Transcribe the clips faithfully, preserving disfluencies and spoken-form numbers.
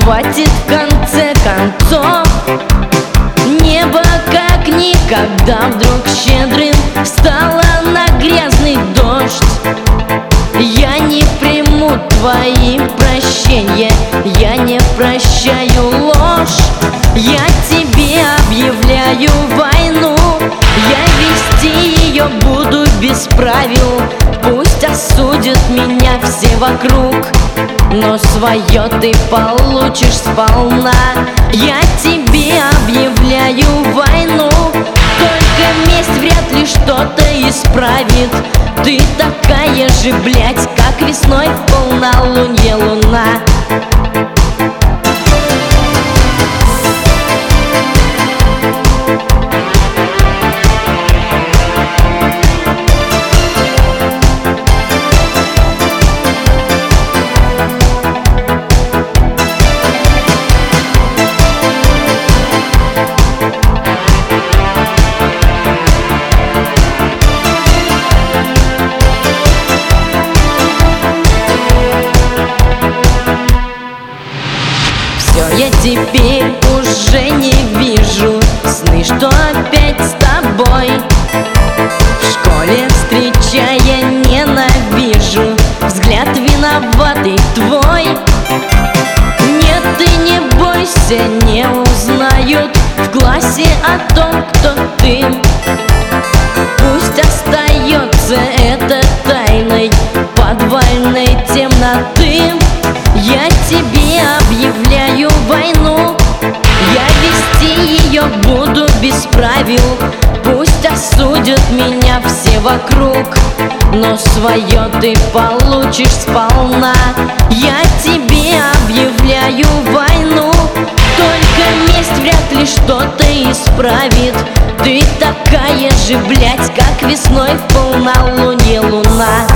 хватит в конце концов. Небо как никогда вдруг щедрым стало на грязный дождь. Я не приму твои прощения, я не прощаю ложь. Я тебе объявляю войну, я вести ее буду без правил. Пусть осудят меня все вокруг, но свое ты получишь сполна. Я тебе объявляю войну, только месть вряд ли что-то исправит. Ты такая же, блядь, как весной в полнолуние луна. Я теперь уже не вижу сны, что опять с тобой. В школе встречая ненавижу взгляд виноватый твой. Нет, ты не бойся, не узнают в классе о том, кто ты. Пусть остается это тайной подвальной темноты. Я тебе объявляю войну, я вести ее буду без правил. Пусть осудят меня все вокруг, но свое ты получишь сполна. Я тебе объявляю войну, только месть вряд ли что-то исправит. Ты такая же, блядь, как весной в полнолуние луна.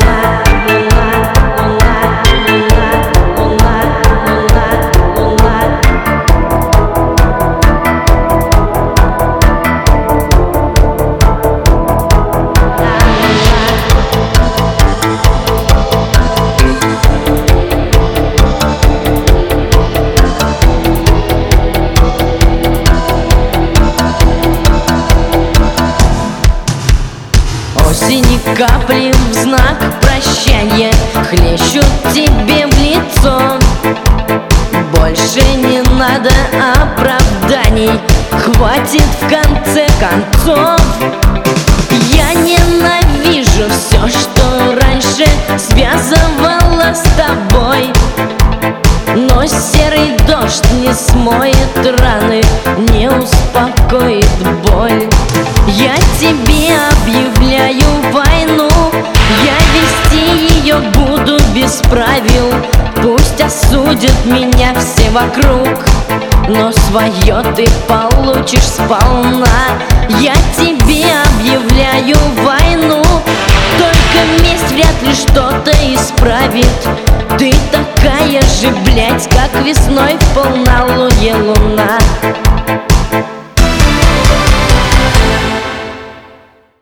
Осени капли в знак прощания хлещут тебе в лицо. Больше не надо оправданий, хватит в конце концов. Я ненавижу все, что раньше связывало с тобой, но серый дождь не смоет раны, не успокоит боль. Я тебе объявляю войну, я вести ее буду без правил. Пусть осудят меня все вокруг, но свое ты получишь сполна. Я тебе объявляю войну, только месть вряд ли что-то исправит. Ты такая же, блядь, как весной в полнолуние.